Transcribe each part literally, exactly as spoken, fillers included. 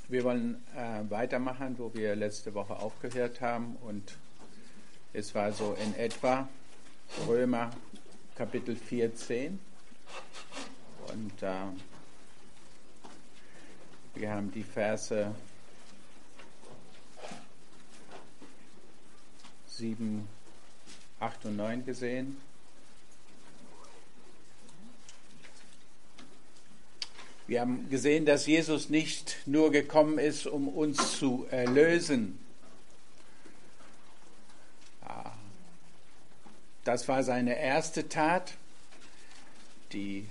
Wir wollen äh, weitermachen, wo wir letzte Woche aufgehört haben, und es war so in etwa Römer Kapitel vierzehn, und äh, wir haben die Verse sieben, acht und neun gesehen. Wir haben gesehen, dass Jesus nicht nur gekommen ist, um uns zu erlösen. Das war seine erste Tat. Die,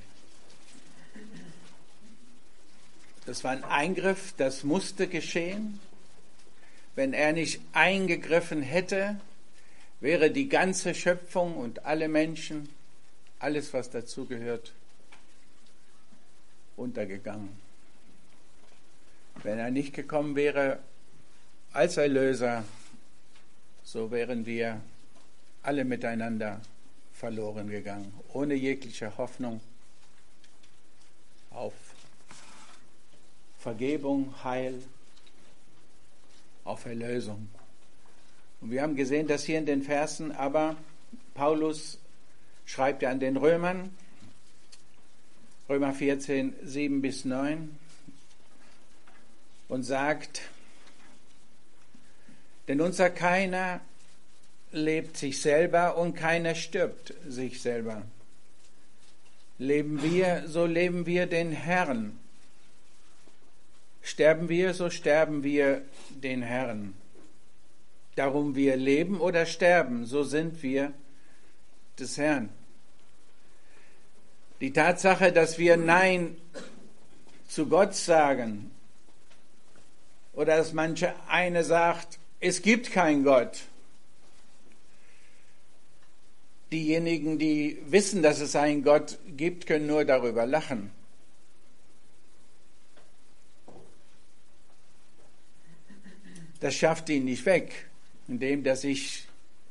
das war ein Eingriff, das musste geschehen. Wenn er nicht eingegriffen hätte, wäre die ganze Schöpfung und alle Menschen, alles was dazugehört, untergegangen. Wenn er nicht gekommen wäre als Erlöser, so wären wir alle miteinander verloren gegangen, ohne jegliche Hoffnung auf Vergebung, Heil, auf Erlösung. Und wir haben gesehen, dass hier in den Versen aber Paulus schreibt ja an den Römern, Römer vierzehn, sieben bis neun, und sagt, denn unser keiner lebt sich selber und keiner stirbt sich selber. Leben wir, so leben wir den Herrn. Sterben wir, so sterben wir den Herrn. Darum wir leben oder sterben, so sind wir des Herrn. Die Tatsache, dass wir Nein zu Gott sagen, oder dass manche eine sagt, es gibt keinen Gott. Diejenigen, die wissen, dass es einen Gott gibt, können nur darüber lachen. Das schafft ihn nicht weg, indem er sich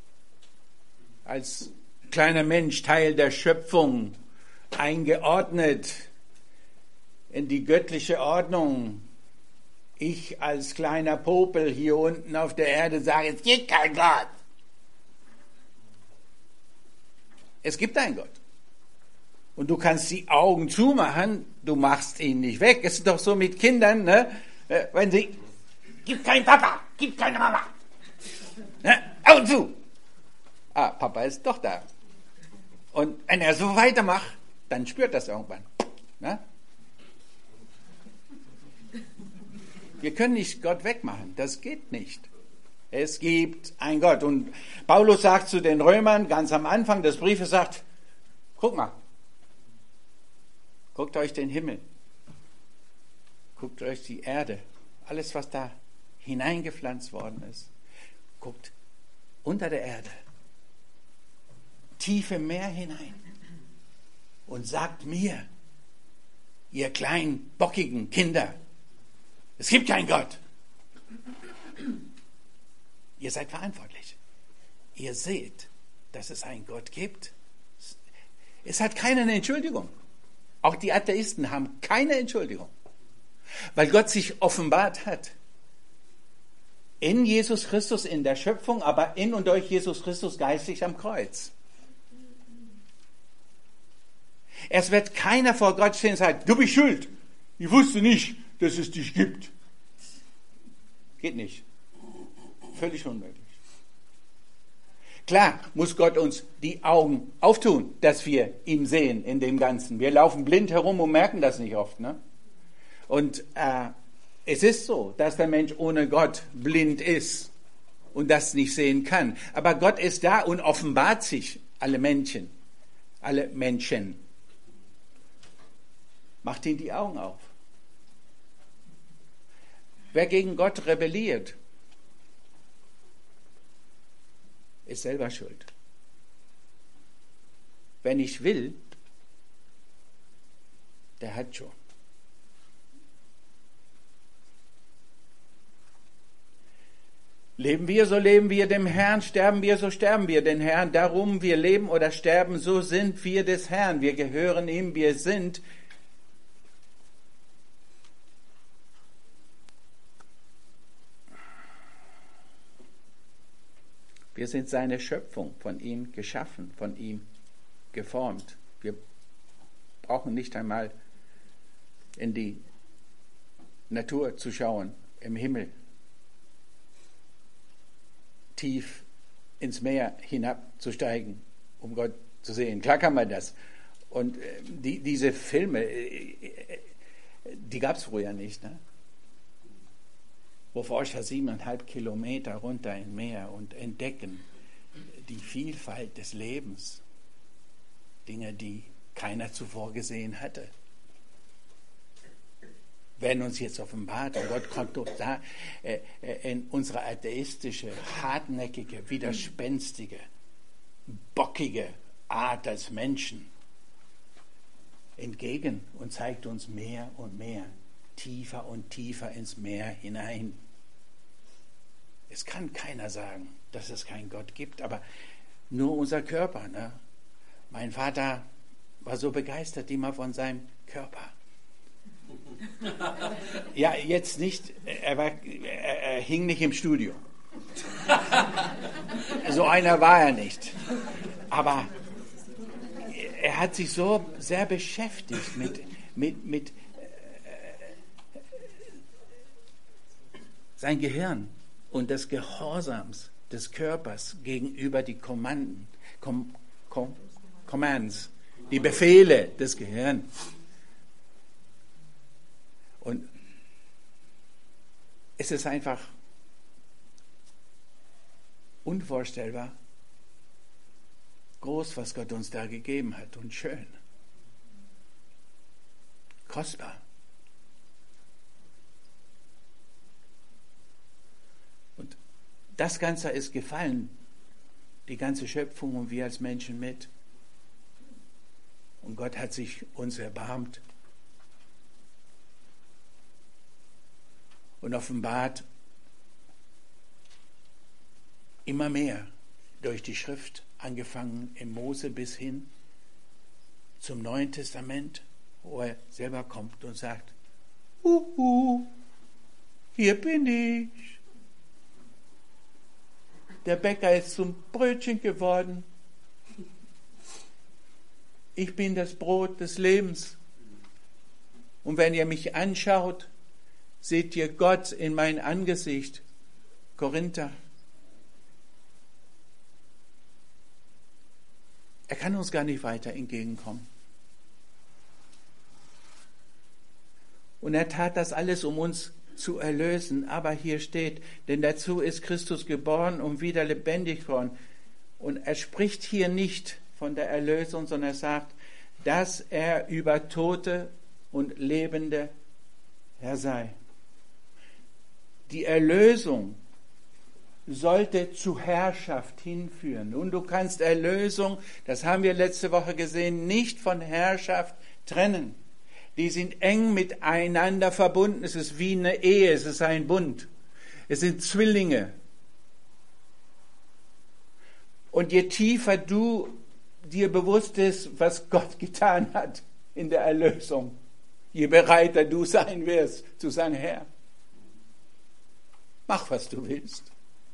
als kleiner Mensch Teil der Schöpfung eingeordnet in die göttliche Ordnung. Ich als kleiner Popel hier unten auf der Erde sage, es gibt keinen Gott. Es gibt einen Gott. Und du kannst die Augen zumachen, du machst ihn nicht weg. Es ist doch so mit Kindern, ne? Wenn sie, gibt keinen Papa, gibt keine Mama. Ne? Augen zu. Ah, Papa ist doch da. Und wenn er so weitermacht, dann spürt das irgendwann. Ne? Wir können nicht Gott wegmachen, das geht nicht. Es gibt einen Gott. Und Paulus sagt zu den Römern, ganz am Anfang des Briefes, sagt, guck mal, guckt euch den Himmel, guckt euch die Erde, alles was da hineingepflanzt worden ist. Guckt unter der Erde, tief im Meer hinein. Und sagt mir, ihr kleinen, bockigen Kinder, es gibt keinen Gott. Ihr seid verantwortlich. Ihr seht, dass es einen Gott gibt. Es hat keine Entschuldigung. Auch die Atheisten haben keine Entschuldigung. Weil Gott sich offenbart hat. In Jesus Christus, in der Schöpfung, aber in und durch Jesus Christus geistig am Kreuz. Es wird keiner vor Gott stehen und sagen, du bist schuld. Ich wusste nicht, dass es dich gibt. Geht nicht. Völlig unmöglich. Klar muss Gott uns die Augen auftun, dass wir ihn sehen in dem Ganzen. Wir laufen blind herum und merken das nicht oft. Ne? Und äh, es ist so, dass der Mensch ohne Gott blind ist und das nicht sehen kann. Aber Gott ist da und offenbart sich alle Menschen. Alle Menschen. Macht ihnen die Augen auf. Wer gegen Gott rebelliert, ist selber schuld. Wer nicht will, der hat schon. Leben wir, so leben wir dem Herrn, sterben wir, so sterben wir den Herrn. Darum wir leben oder sterben, so sind wir des Herrn. Wir gehören ihm, wir sind Wir sind seine Schöpfung, von ihm geschaffen, von ihm geformt. Wir brauchen nicht einmal in die Natur zu schauen, im Himmel, tief ins Meer hinabzusteigen, um Gott zu sehen. Klar kann man das. Und die, diese Filme, die gab es früher nicht, ne? Wo Forscher siebeneinhalb Kilometer runter im Meer und entdecken die Vielfalt des Lebens. Dinge, die keiner zuvor gesehen hatte, werden uns jetzt offenbart. Und Gott kommt doch da äh, in unsere atheistische, hartnäckige, widerspenstige, bockige Art als Menschen entgegen und zeigt uns mehr und mehr, tiefer und tiefer ins Meer hinein. Es kann keiner sagen, dass es keinen Gott gibt, aber nur unser Körper. Ne? Mein Vater war so begeistert immer von seinem Körper. Ja, jetzt nicht, er, war, er, er hing nicht im Studio. So einer war er nicht. Aber er hat sich so sehr beschäftigt mit, mit, mit äh, sein Gehirn und des Gehorsams des Körpers gegenüber die Kommanden, Com, Com, Commands, die Befehle des Gehirns. Und es ist einfach unvorstellbar groß, was Gott uns da gegeben hat, und schön, kostbar. Und das Ganze ist gefallen, die ganze Schöpfung und wir als Menschen mit. Und Gott hat sich uns erbarmt und offenbart immer mehr durch die Schrift, angefangen im Mose bis hin zum Neuen Testament, wo er selber kommt und sagt, Uhu, hier bin ich. Der Bäcker ist zum Brötchen geworden. Ich bin das Brot des Lebens. Und wenn ihr mich anschaut, seht ihr Gott in mein Angesicht. Korinther. Er kann uns gar nicht weiter entgegenkommen. Und er tat das alles, um uns zu erlösen. Aber hier steht, denn dazu ist Christus geboren und wieder lebendig geworden. Und er spricht hier nicht von der Erlösung, sondern er sagt, dass er über Tote und Lebende Herr sei. Die Erlösung sollte zu Herrschaft hinführen. Und du kannst Erlösung, das haben wir letzte Woche gesehen, nicht von Herrschaft trennen. Die sind eng miteinander verbunden. Es ist wie eine Ehe, es ist ein Bund. Es sind Zwillinge. Und je tiefer du dir bewusst bist, was Gott getan hat in der Erlösung, je bereiter du sein wirst, zu sagen, Herr, mach, was du willst.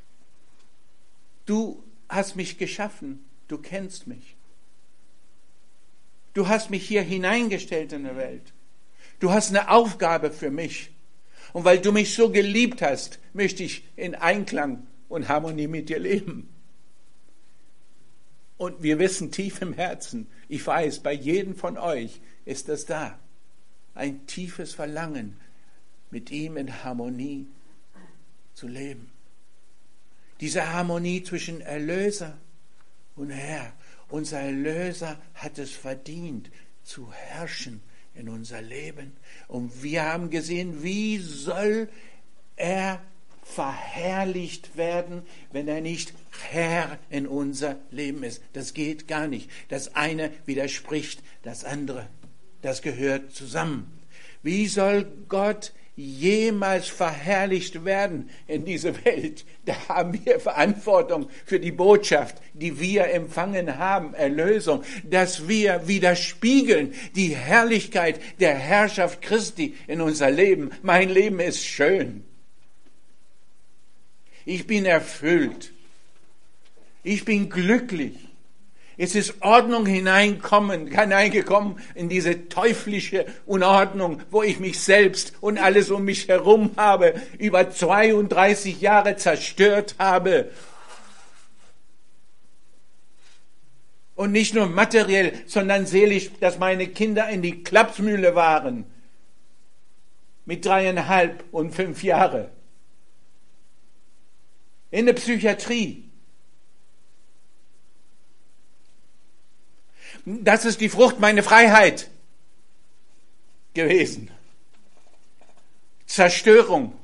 Du hast mich geschaffen, du kennst mich. Du hast mich hier hineingestellt in die Welt. Du hast eine Aufgabe für mich. Und weil du mich so geliebt hast, möchte ich in Einklang und Harmonie mit dir leben. Und wir wissen tief im Herzen, ich weiß, bei jedem von euch ist das da. Ein tiefes Verlangen, mit ihm in Harmonie zu leben. Diese Harmonie zwischen Erlöser und Herr. Unser Erlöser hat es verdient, zu herrschen in unser Leben. Und wir haben gesehen, wie soll er verherrlicht werden, wenn er nicht Herr in unser Leben ist. Das geht gar nicht. Das eine widerspricht das andere. Das gehört zusammen. Wie soll Gott jemals verherrlicht werden in dieser Welt? Da haben wir Verantwortung für die Botschaft, die wir empfangen haben, Erlösung, dass wir widerspiegeln die Herrlichkeit der Herrschaft Christi in unser Leben. Mein Leben ist schön. Ich bin erfüllt. Ich bin glücklich. Es ist Ordnung hineinkommen, hineingekommen in diese teuflische Unordnung, wo ich mich selbst und alles um mich herum habe, über zweiunddreißig Jahre zerstört habe. Und nicht nur materiell, sondern seelisch, dass meine Kinder in die Klapsmühle waren. Mit dreieinhalb und fünf Jahre. In der Psychiatrie. Das ist die Frucht meiner Freiheit gewesen. Zerstörung.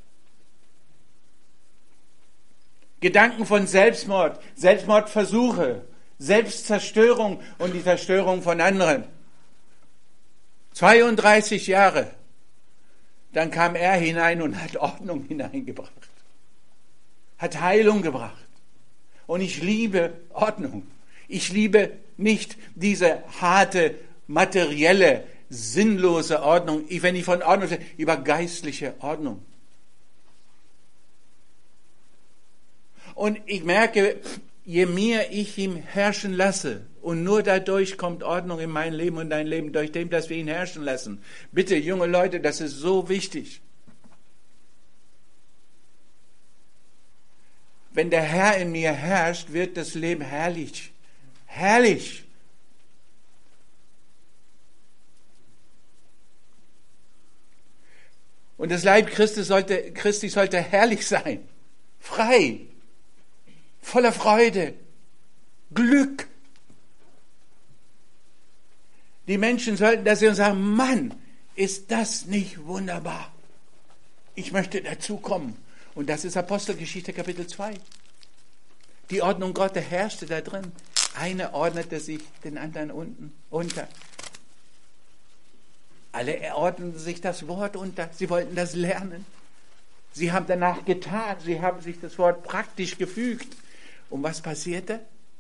Gedanken von Selbstmord, Selbstmordversuche, Selbstzerstörung und die Zerstörung von anderen. zweiunddreißig Jahre. Dann kam er hinein und hat Ordnung hineingebracht. Hat Heilung gebracht. Und ich liebe Ordnung. Ich liebe nicht diese harte, materielle, sinnlose Ordnung. Ich, wenn ich von Ordnung spreche, über geistliche Ordnung. Und ich merke, je mehr ich ihn herrschen lasse, und nur dadurch kommt Ordnung in mein Leben und dein Leben, durch dem, dass wir ihn herrschen lassen. Bitte, junge Leute, das ist so wichtig. Wenn der Herr in mir herrscht, wird das Leben herrlich. Herrlich. Und das Leib Christi sollte, Christi sollte herrlich sein. Frei. Voller Freude. Glück. Die Menschen sollten das sehen und sagen, Mann, ist das nicht wunderbar? Ich möchte dazukommen. Und das ist Apostelgeschichte Kapitel zwei. Die Ordnung Gottes herrschte da drin. Einer ordnete sich den anderen unten unter. Alle ordneten sich das Wort unter. Sie wollten das lernen. Sie haben danach getan. Sie haben sich das Wort praktisch gefügt. Und was passierte?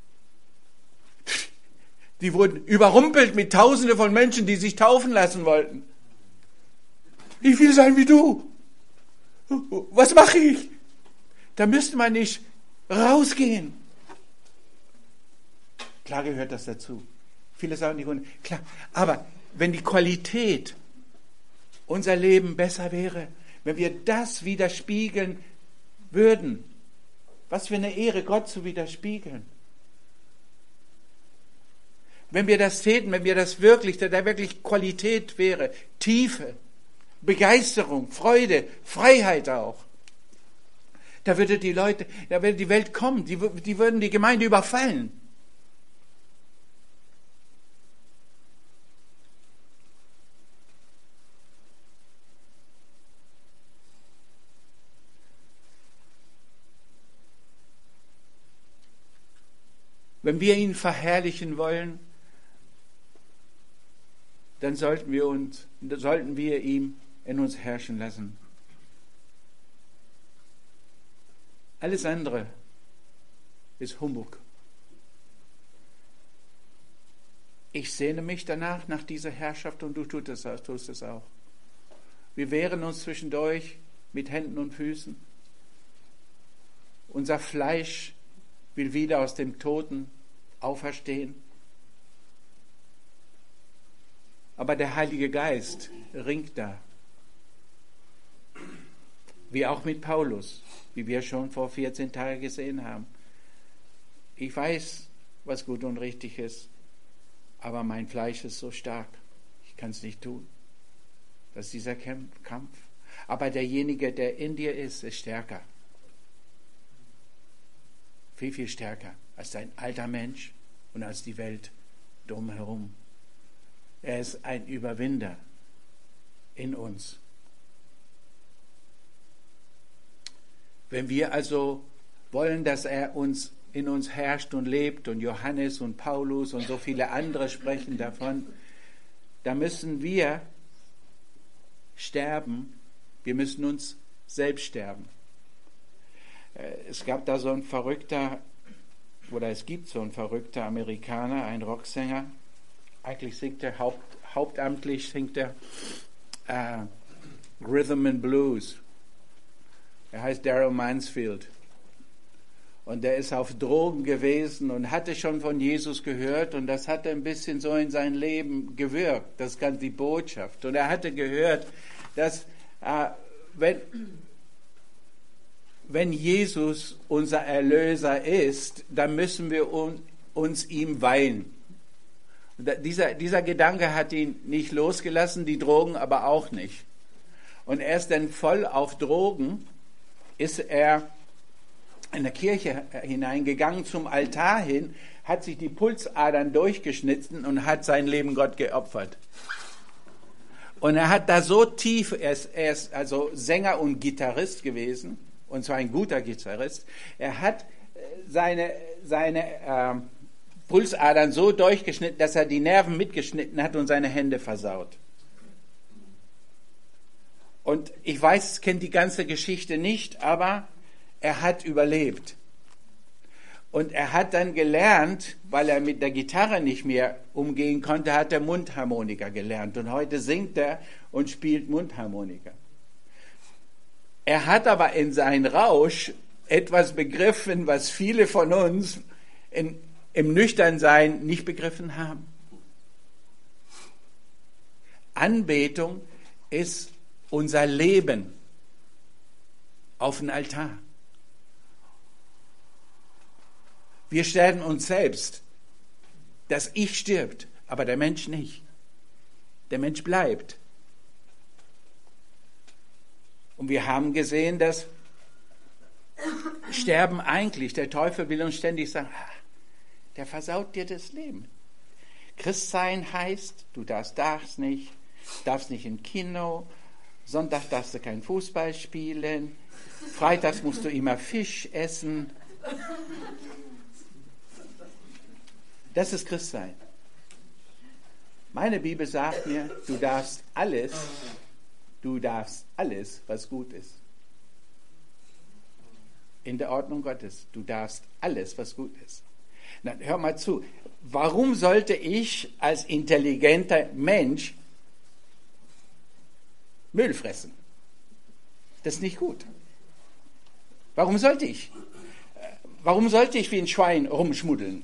Die wurden überrumpelt mit Tausenden von Menschen, die sich taufen lassen wollten. Ich will sein wie du. Was mache ich? Da müsste man nicht rausgehen. Klar gehört das dazu. Viele sagen nicht, klar. Aber wenn die Qualität unser Leben besser wäre, wenn wir das widerspiegeln würden, was für eine Ehre, Gott zu widerspiegeln. Wenn wir das täten, wenn wir das wirklich, da wirklich Qualität wäre, Tiefe, Begeisterung, Freude, Freiheit auch. Da würde die Leute, da würde die Welt kommen, die, die würden die Gemeinde überfallen. Wenn wir ihn verherrlichen wollen, dann sollten wir uns, sollten wir ihm in uns herrschen lassen. Alles andere ist Humbug. Ich sehne mich danach, nach dieser Herrschaft, und du tust es, tust es auch. Wir wehren uns zwischendurch mit Händen und Füßen. Unser Fleisch will wieder aus dem Toten auferstehen. Aber der Heilige Geist ringt da. Wie auch mit Paulus, wie wir schon vor vierzehn Tagen gesehen haben. Ich weiß, was gut und richtig ist, aber mein Fleisch ist so stark, ich kann es nicht tun. Das ist dieser Kampf. Aber derjenige, der in dir ist, ist stärker. Viel, viel stärker als dein alter Mensch und als die Welt drumherum. Er ist ein Überwinder in uns. Wenn wir also wollen, dass er uns in uns herrscht und lebt, und Johannes und Paulus und so viele andere sprechen davon, da müssen wir sterben. Wir müssen uns selbst sterben. Es gab da so ein verrückter, oder es gibt so ein verrückter Amerikaner, ein Rocksänger. Eigentlich singt er, haupt, hauptamtlich singt er äh, Rhythm and Blues. Er heißt Daryl Mansfield. Und der ist auf Drogen gewesen und hatte schon von Jesus gehört und das hatte ein bisschen so in sein Leben gewirkt, das ganz die Botschaft. Und er hatte gehört, dass äh, wenn, wenn Jesus unser Erlöser ist, dann müssen wir un, uns ihm weihen. Dieser, dieser Gedanke hat ihn nicht losgelassen, die Drogen aber auch nicht. Und erst dann voll auf Drogen ist er in der Kirche hineingegangen, zum Altar hin, hat sich die Pulsadern durchgeschnitten und hat sein Leben Gott geopfert. Und er hat da so tief, er ist, er ist also Sänger und Gitarrist gewesen, und zwar ein guter Gitarrist, er hat seine, seine äh, Pulsadern so durchgeschnitten, dass er die Nerven mitgeschnitten hat und seine Hände versaut. Und ich weiß, kennt die ganze Geschichte nicht, aber er hat überlebt. Und er hat dann gelernt, weil er mit der Gitarre nicht mehr umgehen konnte, hat er Mundharmonika gelernt. Und heute singt er und spielt Mundharmonika. Er hat aber in seinem Rausch etwas begriffen, was viele von uns in, im Nüchternsein nicht begriffen haben. Anbetung ist unser Leben auf den Altar. Wir sterben uns selbst. Das Ich stirbt, aber der Mensch nicht. Der Mensch bleibt. Und wir haben gesehen, dass Sterben eigentlich, der Teufel will uns ständig sagen, der versaut dir das Leben. Christsein heißt, du darfst, darfst nicht, darfst nicht im Kino, Sonntag darfst du kein Fußball spielen, freitags musst du immer Fisch essen. Das ist Christsein. Meine Bibel sagt mir, du darfst alles, du darfst alles, was gut ist. In der Ordnung Gottes. Du darfst alles, was gut ist. Na, hör mal zu. Warum sollte ich als intelligenter Mensch Müll fressen? Das ist nicht gut. Warum sollte ich? Warum sollte ich wie ein Schwein rumschmuddeln?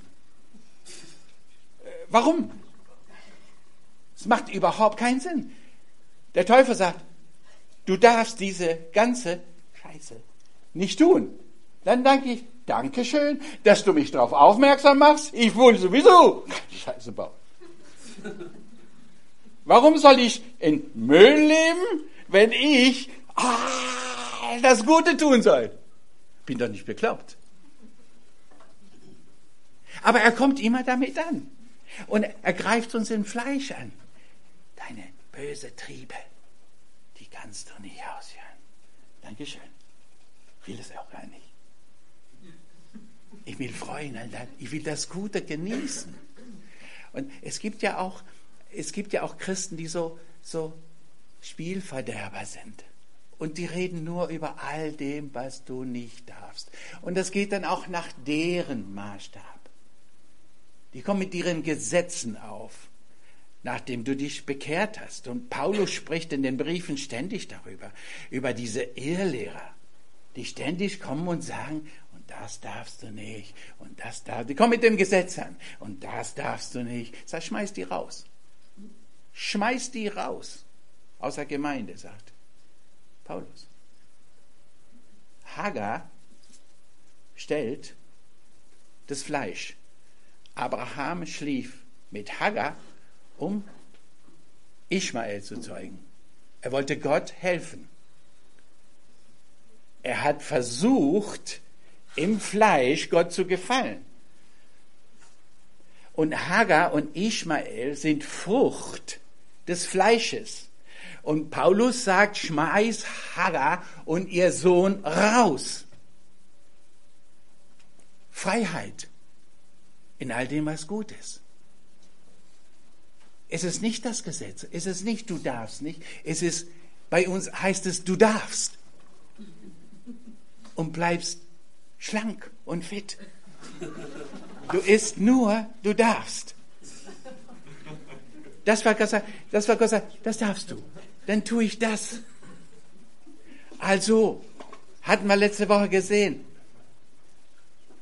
Warum? Es macht überhaupt keinen Sinn. Der Teufel sagt, du darfst diese ganze Scheiße nicht tun. Dann danke ich, Dankeschön, dass du mich darauf aufmerksam machst. Ich will sowieso keine Scheiße bauen. Warum soll ich in Müll leben, wenn ich ah, das Gute tun soll? Bin doch nicht bekloppt. Aber er kommt immer damit an. Und er greift uns in Fleisch an. Deine böse Triebe, die kannst du nicht ausführen. Dankeschön. Ich will es auch gar nicht. Ich will freuen, ich will das Gute genießen. Und es gibt ja auch, es gibt ja auch Christen, die so, so Spielverderber sind. Und die reden nur über all dem, was du nicht darfst. Und das geht dann auch nach deren Maßstab. Die kommen mit ihren Gesetzen auf, nachdem du dich bekehrt hast. Und Paulus spricht in den Briefen ständig darüber, über diese Irrlehrer, die ständig kommen und sagen, und das darfst du nicht, und das darfst du. Die kommen mit dem Gesetz an, und das darfst du nicht. Sag, schmeiß die raus. Schmeiß die raus. Aus der Gemeinde, sagt Paulus. Hagar stellt das Fleisch. Abraham schlief mit Hagar, um Ismael zu zeugen. Er wollte Gott helfen. Er hat versucht, im Fleisch Gott zu gefallen. Und Hagar und Ismael sind Frucht des Fleisches. Und Paulus sagt, schmeiß Hagar und ihr Sohn raus. Freiheit in all dem, was gut ist. Es ist nicht das Gesetz, es ist nicht, du darfst nicht, es ist, bei uns heißt es, du darfst. Und bleibst schlank und fit. Du isst nur, du darfst. Das war Gott sagt, das war Gott sagt, das darfst du. Dann tue ich das. Also, hatten wir letzte Woche gesehen.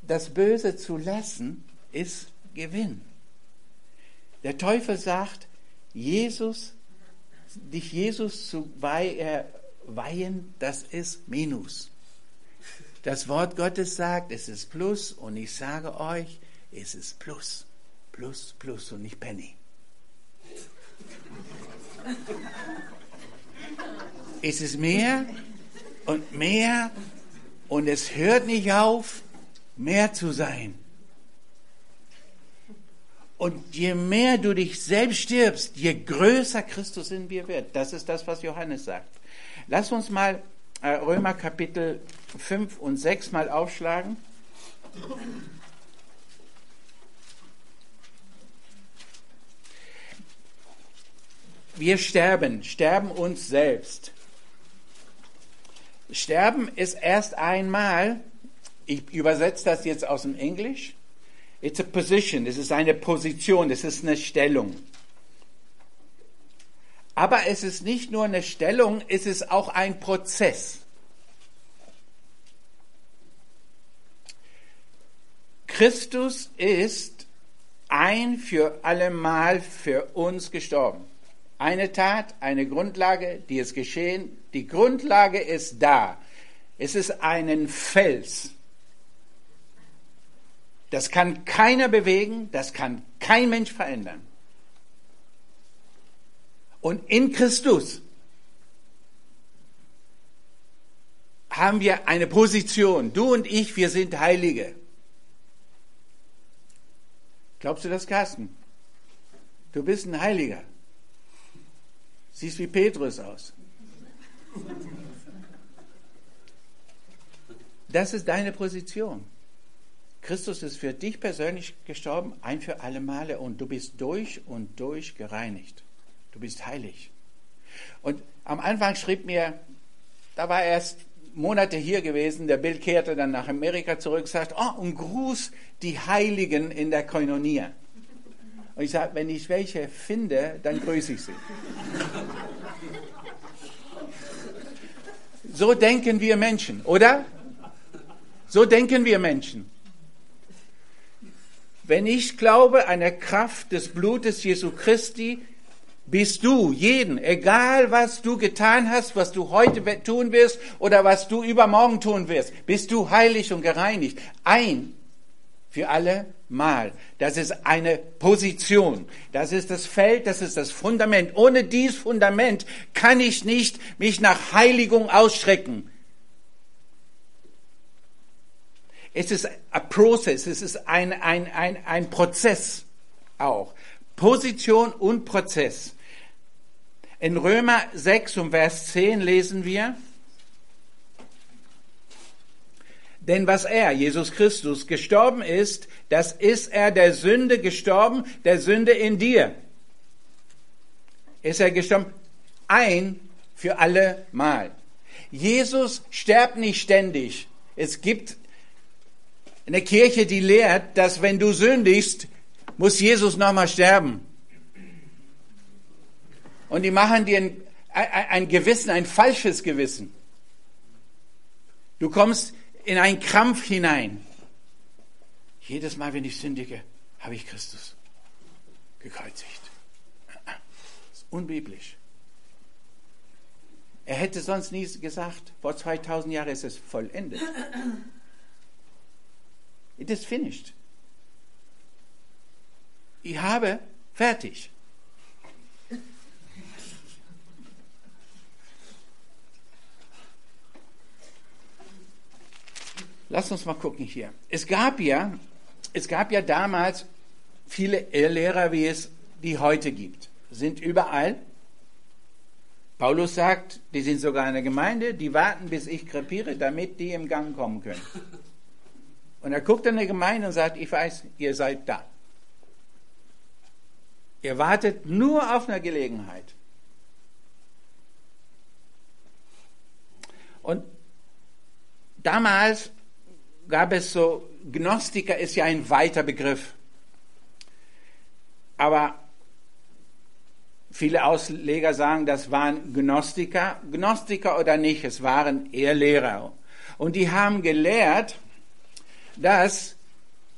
das Böse zu lassen, ist Gewinn. Der Teufel sagt, Jesus, dich Jesus zu weihen, das ist Minus. Das Wort Gottes sagt, es ist Plus, und ich sage euch, es ist Plus, Plus, Plus und nicht Penny. Es ist mehr und mehr, und es hört nicht auf, mehr zu sein. Und je mehr du dich selbst stirbst, je größer Christus in dir wird. Das ist das, was Johannes sagt. Lass uns mal äh, Römer Kapitel fünf und sechs mal aufschlagen. Wir sterben, sterben uns selbst. Sterben ist erst einmal, ich übersetze das jetzt aus dem Englisch, it's a position, es ist eine Position, es ist eine Stellung. Aber es ist nicht nur eine Stellung, es ist auch ein Prozess. Christus ist ein für allemal für uns gestorben. Eine Tat, eine Grundlage, die ist geschehen. Die Grundlage ist da. Es ist ein Fels. Das kann keiner bewegen, das kann kein Mensch verändern. Und in Christus haben wir eine Position. Du und ich, wir sind Heilige. Glaubst du das, Carsten? Du bist ein Heiliger. Siehst wie Petrus aus. Das ist deine Position. Christus ist für dich persönlich gestorben, ein für alle Male, und du bist durch und durch gereinigt. Du bist heilig. Und am Anfang schrieb mir, da war erst Monate hier gewesen, der Bill kehrte dann nach Amerika zurück, sagt, oh, und Gruß die Heiligen in der Koinonia. Und ich sage, wenn ich welche finde, dann grüße ich sie. So denken wir Menschen, oder? So denken wir Menschen. Wenn ich glaube an der Kraft des Blutes Jesu Christi, bist du jeden, egal was du getan hast, was du heute tun wirst oder was du übermorgen tun wirst, bist du heilig und gereinigt. Ein für alle Mal. Das ist eine Position. Das ist das Feld, das ist das Fundament. Ohne dieses Fundament kann ich nicht mich nach Heiligung ausstrecken. Es ist ein Prozess, es ist ein, ein, ein, ein Prozess auch. Position und Prozess. In Römer sechs und Vers zehn lesen wir, denn was er, Jesus Christus, gestorben ist, das ist er der Sünde gestorben, der Sünde in dir. Ist er gestorben? Ein für alle Mal. Jesus stirbt nicht ständig. Es gibt eine Kirche, die lehrt, dass wenn du sündigst, muss Jesus nochmal sterben. Und die machen dir ein, ein Gewissen, ein falsches Gewissen. Du kommst in einen Krampf hinein. Jedes Mal, wenn ich sündige, habe ich Christus gekreuzigt. Das ist unbiblisch. Er hätte sonst nie gesagt, vor zweitausend Jahren ist es vollendet. It is finished. Ich habe fertig. Lass uns mal gucken hier. Es gab ja, es gab ja damals viele Irrlehrer, wie es die heute gibt. Sind überall. Paulus sagt, die sind sogar in der Gemeinde, die warten, bis ich krepiere, damit die im Gang kommen können. Und er guckt in der Gemeinde und sagt, ich weiß, ihr seid da. Ihr wartet nur auf eine Gelegenheit. Und damals gab es so, Gnostiker ist ja ein weiter Begriff. Aber viele Ausleger sagen, das waren Gnostiker. Gnostiker oder nicht, es waren Irrlehrer. Und die haben gelehrt, dass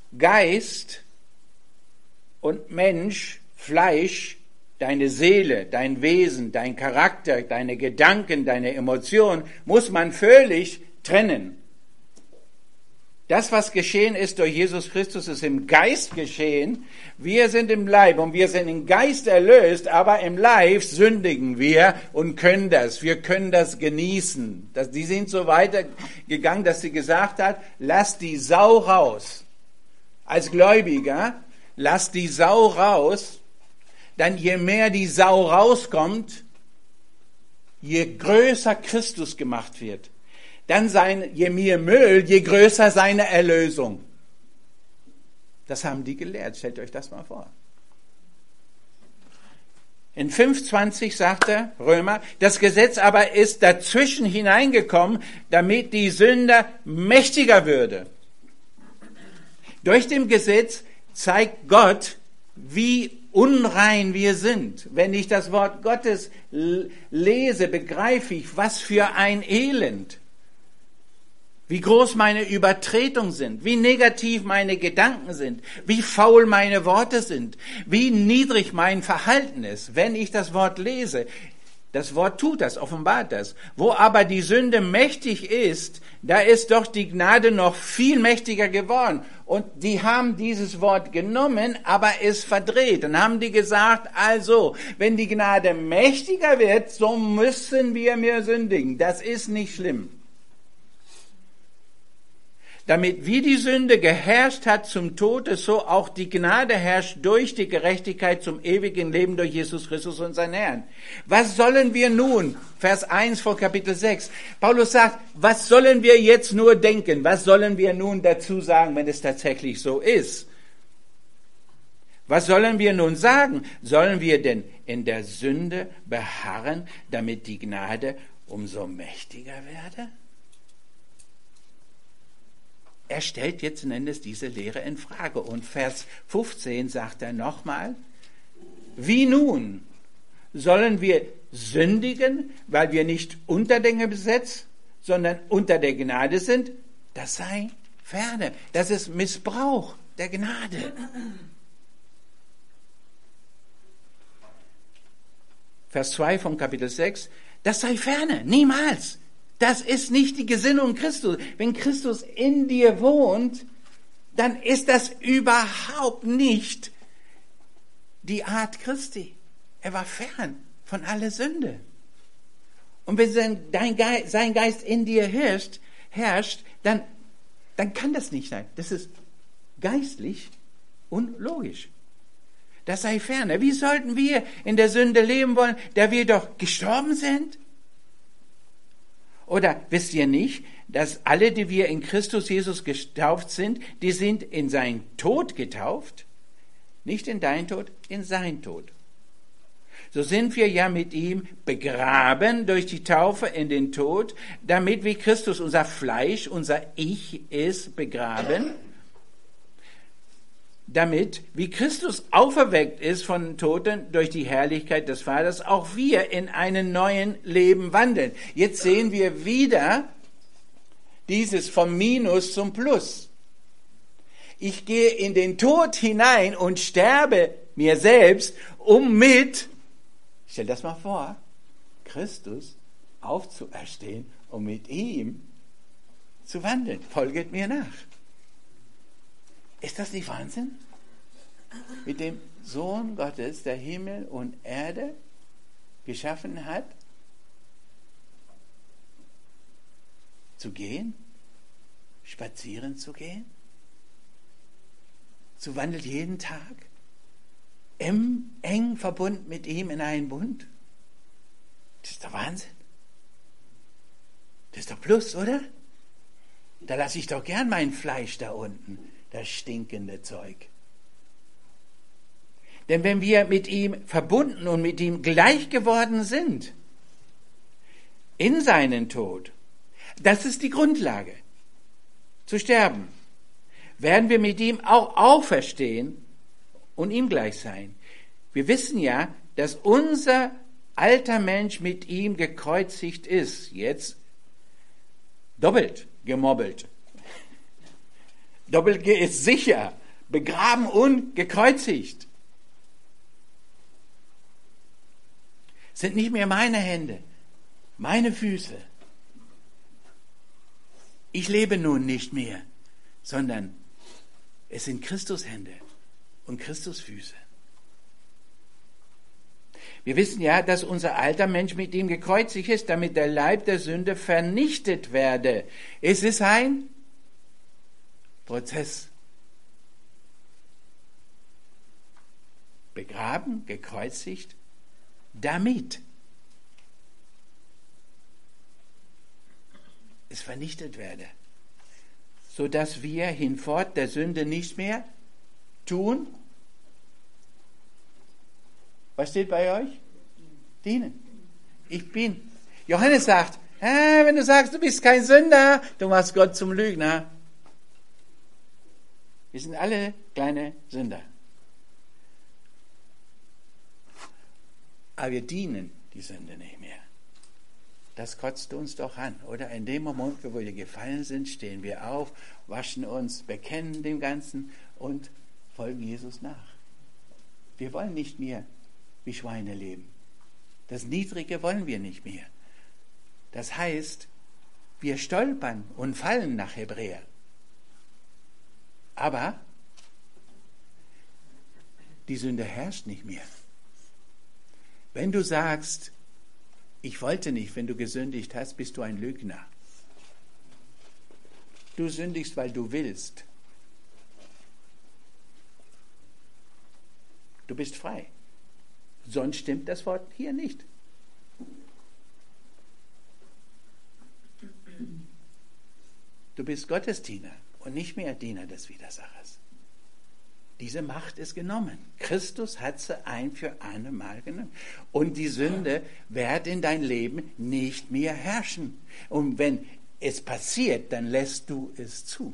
Geist und Mensch, Fleisch, deine Seele, dein Wesen, dein Charakter, deine Gedanken, deine Emotionen, muss man völlig trennen. Das, was geschehen ist durch Jesus Christus, ist im Geist geschehen. Wir sind im Leib und wir sind im Geist erlöst, aber im Leib sündigen wir und können das. Wir können das genießen. Das, die sind so weitergegangen, dass sie gesagt hat, lass die Sau raus. Als Gläubiger, lass die Sau raus. Dann je mehr die Sau rauskommt, je größer Christus gemacht wird. Dann sein, je mehr Müll, je größer seine Erlösung. Das haben die gelehrt. Stellt euch das mal vor. In fünf zwanzig sagt er, Römer, das Gesetz aber ist dazwischen hineingekommen, damit die Sünder mächtiger würde. Durch dem Gesetz zeigt Gott, wie unrein wir sind. Wenn ich das Wort Gottes lese, begreife ich, was für ein Elend. Wie groß meine Übertretungen sind, wie negativ meine Gedanken sind, wie faul meine Worte sind, wie niedrig mein Verhalten ist, wenn ich das Wort lese. Das Wort tut das, offenbart das. Wo aber die Sünde mächtig ist, da ist doch die Gnade noch viel mächtiger geworden. Und die haben dieses Wort genommen, aber es verdreht. Dann haben die gesagt, also, wenn die Gnade mächtiger wird, so müssen wir mehr sündigen. Das ist nicht schlimm. Damit wie die Sünde geherrscht hat zum Tode, so auch die Gnade herrscht durch die Gerechtigkeit zum ewigen Leben durch Jesus Christus, unseren Herrn. Was sollen wir nun? Vers eins von Kapitel sechs. Paulus sagt, was sollen wir jetzt nur denken? Was sollen wir nun dazu sagen, wenn es tatsächlich so ist? Was sollen wir nun sagen? Sollen wir denn in der Sünde beharren, damit die Gnade umso mächtiger werde? Er stellt jetzt Endes diese Lehre in Frage. Und Vers fünfzehn sagt er nochmal, wie nun sollen wir sündigen, weil wir nicht unter dem Gesetz, sondern unter der Gnade sind? Das sei ferne. Das ist Missbrauch der Gnade. Vers zwei von Kapitel sechs, das sei ferne, niemals. Das ist nicht die Gesinnung Christus. Wenn Christus in dir wohnt, dann ist das überhaupt nicht die Art Christi. Er war fern von aller Sünde. Und wenn sein, dein Geist, sein Geist in dir herrscht, herrscht dann, dann kann das nicht sein. Das ist geistlich unlogisch. Das sei ferne. Wie sollten wir in der Sünde leben wollen, da wir doch gestorben sind? Oder wisst ihr nicht, dass alle, die wir in Christus Jesus getauft sind, die sind in seinen Tod getauft? Nicht in deinen Tod, in seinen Tod. So sind wir ja mit ihm begraben durch die Taufe in den Tod, damit wie Christus unser Fleisch, unser Ich ist begraben, damit, wie Christus auferweckt ist von den Toten durch die Herrlichkeit des Vaters, auch wir in einem neuen Leben wandeln. Jetzt sehen wir wieder dieses vom Minus zum Plus. Ich gehe in den Tod hinein und sterbe mir selbst, um mit, stell das mal vor, Christus aufzuerstehen und mit ihm zu wandeln. Folget mir nach. Ist das nicht Wahnsinn? Mit dem Sohn Gottes, der Himmel und Erde geschaffen hat, zu gehen, spazieren zu gehen, zu wandeln jeden Tag, im, eng verbunden mit ihm in einen Bund. Das ist doch Wahnsinn. Das ist doch Plus, oder? Da lasse ich doch gern mein Fleisch da unten. Das stinkende Zeug. Denn wenn wir mit ihm verbunden und mit ihm gleich geworden sind, in seinen Tod, das ist die Grundlage, zu sterben, werden wir mit ihm auch auferstehen und ihm gleich sein. Wir wissen ja, dass unser alter Mensch mit ihm gekreuzigt ist, jetzt doppelt gemobbelt. Doppelt G ist sicher. begraben und gekreuzigt. Es sind nicht mehr meine Hände, meine Füße. Ich lebe nun nicht mehr, sondern es sind Christus Hände und Christus Füße. Wir wissen ja, dass unser alter Mensch mit ihm gekreuzigt ist, damit der Leib der Sünde vernichtet werde. Es ist ein Prozess. Begraben, gekreuzigt, damit es vernichtet werde, sodass wir hinfort der Sünde nicht mehr tun. Was steht bei euch? Dienen. Ich bin. Johannes sagt, äh, wenn du sagst, du bist kein Sünder, du machst Gott zum Lügner. Wir sind alle kleine Sünder. Aber wir dienen die Sünde nicht mehr. Das kotzt uns doch an, oder? In dem Moment, wo wir gefallen sind, stehen wir auf, waschen uns, bekennen dem Ganzen und folgen Jesus nach. Wir wollen nicht mehr wie Schweine leben. Das Niedrige wollen wir nicht mehr. Das heißt, wir stolpern und fallen nach Hebräer. Aber die Sünde herrscht nicht mehr. Wenn du sagst, ich wollte nicht, wenn du gesündigt hast, bist du ein Lügner. Du sündigst, weil du willst. Du bist frei. Sonst stimmt das Wort hier nicht. Du bist Gottes Diener und nicht mehr Diener des Widersachers. Diese Macht ist genommen. Christus hat sie ein für alle Mal genommen. Und die Sünde wird in dein Leben nicht mehr herrschen. Und wenn es passiert, dann lässt du es zu.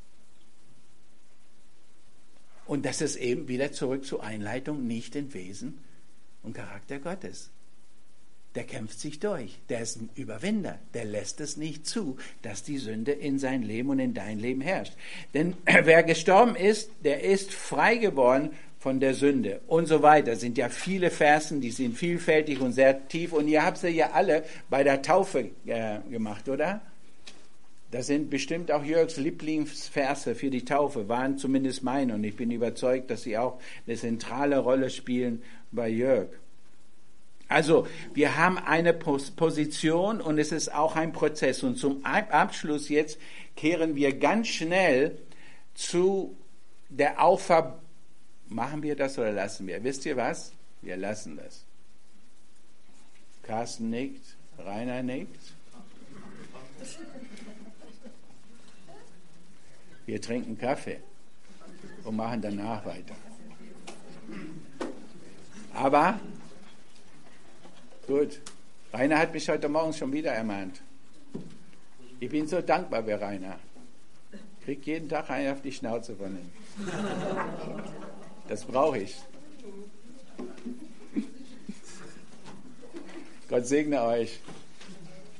Und das ist eben wieder zurück zur Einleitung, nicht im Wesen und Charakter Gottes. Der kämpft sich durch. Der ist ein Überwinder. Der lässt es nicht zu, dass die Sünde in sein Leben und in dein Leben herrscht. Denn wer gestorben ist, der ist frei geworden von der Sünde und so weiter. Das sind ja viele Versen, die sind vielfältig und sehr tief. Und ihr habt sie ja alle bei der Taufe äh, gemacht, oder? Das sind bestimmt auch Jörgs Lieblingsverse für die Taufe, waren zumindest meine. Und ich bin überzeugt, dass sie auch eine zentrale Rolle spielen bei Jörg. Also, wir haben eine Position und es ist auch ein Prozess. Und zum Abschluss jetzt kehren wir ganz schnell zu der Auferbauung. Machen wir das oder lassen wir? Wisst ihr was? Wir lassen das. Carsten nickt, Rainer nickt. Wir trinken Kaffee und machen danach weiter. Aber gut, Rainer hat mich heute Morgen schon wieder ermahnt. Ich bin so dankbar für Rainer. Ich kriege jeden Tag einen auf die Schnauze von ihm. Das brauche ich. Gott segne euch.